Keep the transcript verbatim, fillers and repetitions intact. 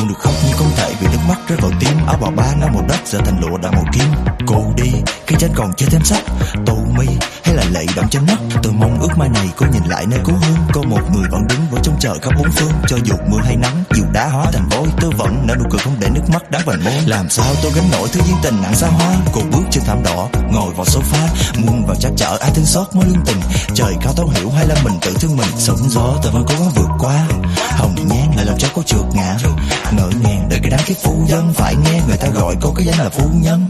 muốn được khóc nhưng không thể vì nước mắt rơi vào tim. Áo bào ba năm màu đất giờ thành lụa đã màu kim. Cô đi khi trên còn chưa thêm sắc, tô mi hay là lệ đọng trên mắt. Tôi mong ước mai này cô nhìn lại nơi cố hương, có một người vẫn đứng với trong trời khắp bốn phương. Cho dù mưa hay nắng, dù đá hóa thành vôi, tôi vẫn nở nụ cười không để nước mắt đá vào môi. Làm sao tôi gánh nổi thứ duyên tình nặng xa hoa. Cô bước trên thảm đỏ, ngồi vào sofa, muôn vào chắc chở ai thương xót mới lương tình. Trời cao thấu hiểu hay là mình tự thương mình. Sóng gió tôi vẫn cố gắng vượt qua, hồng nhan lại làm cho cô trượt ngã. Ngỡ ngàng đời cái đám kiếp phu dân, phải nghe người ta gọi cô cái danh là phu nhân.